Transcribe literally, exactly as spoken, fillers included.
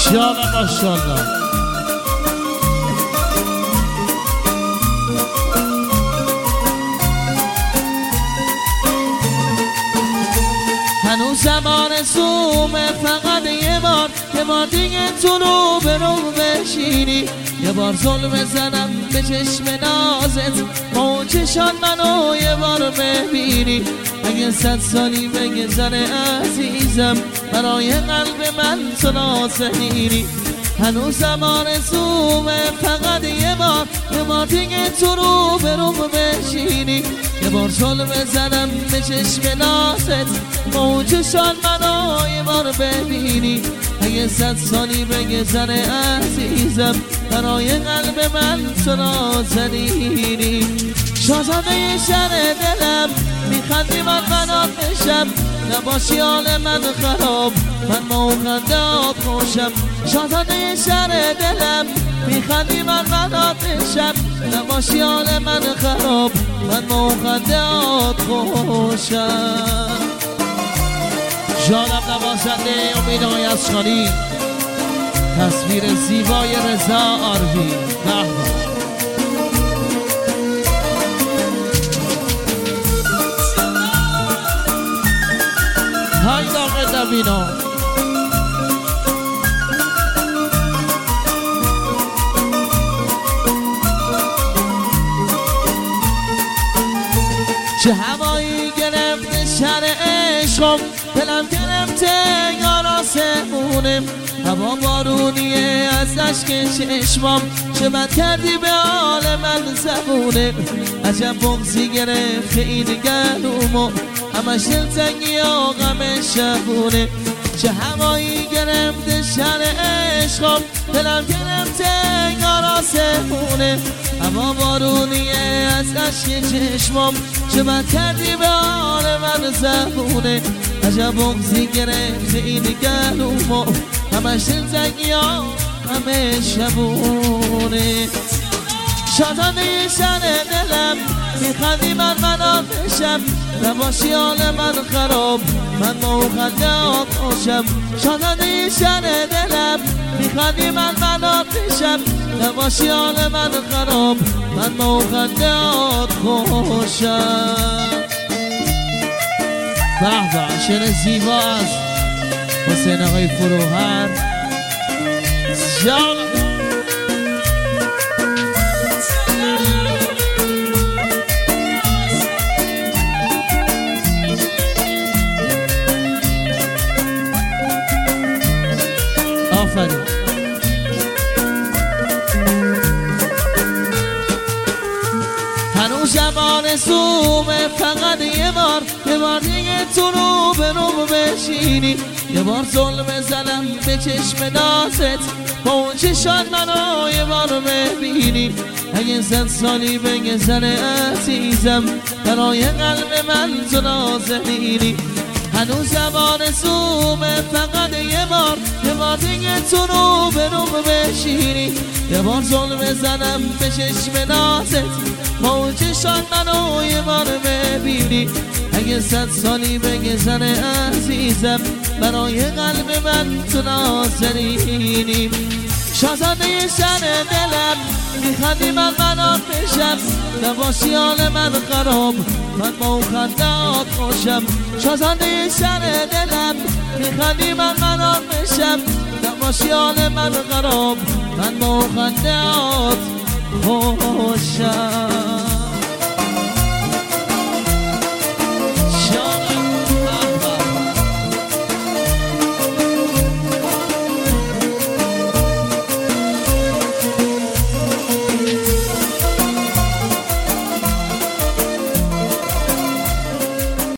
جانم ماشاءالله. هنوزم آرزومه فقط یه بار یه بار دیگه تو رو به رو بشینی، یه بار ظلم بزنم به چشم نازت با اون چشان منو یه بار ببینی. اگه صد سالی بگذره عزیزم برای قلب من تو نازنینی. هنوزم آرزومه فقط یه بار یه بار دیگه تو رو به رو بشینی، یه بار ظلم بزنم به چشم نازت با اون چشان منو یه بار ببینی. اگه صد سالی بگذره عزیزم برای قلب من تو نازنینی. شازاده شهر دلم میخندی من منات بشم، نباشی حال من خراب من با خندات خوشم. شازاده شهر دلم میخندی من منات بشم، نباشی حال من خراب من با خندات خوشم. جانم نوازنده امید آقای اشکانی، تصویر زیبای رضا آروی. های داغ دوینا چه هوایی گرفته شهر عشقم، دلم گرفته یار آسمونم. هوا بارونیه از اشک چشمام، چه بد کردی به حال من زبونه. عجب بغضی گرفته این گلومو، همش دلتنگی و غم شبونه. چه هوایی گرفته شهر عشقم، دلم گرفته یار آسمونه. هوا بارونیه از اشک چشمام، چه بد کردی به حال من زبونه. عجب بغضی گرفته این گلومو، همش دلتنگی و غم شبونه. شادانه شهر دلم میخندی من منو بشم، نباشی حال من خراب من با خندات خوشم. شادانه شهر دلم میخندی من منو بشم، نباشی حال من خراب من با خندات خوشم. به به شعر زیبا از حسین آقای فروهر. جان آفرین. هنوزم آرزومه فقط یه بار یه بار دیگه تو رو به رو بشینی، یه بار ظلم بزنم به چشم نازت با اون چشان منو یه بار ببینی. اگه صد سالی بگذره عزیزم برای قلب من تو نازنینی. هنوزم آرزومه فقط یه بار یه بار دیگه تو رو به رو بشینی، یه بار ظلم بزنم به چشم نازت با اون چشان منو یه بار ببینی. اگه صد سالی بگذره عزیزم برای قلب من تو نازنینی. شازاده شهر دلم میخندی من منات بشم، نباشی حال من خراب من با خندات خوشم. شازاده شهر دلم میخندی من منات بشم، نباشی حال من خراب من با خندات خوشم.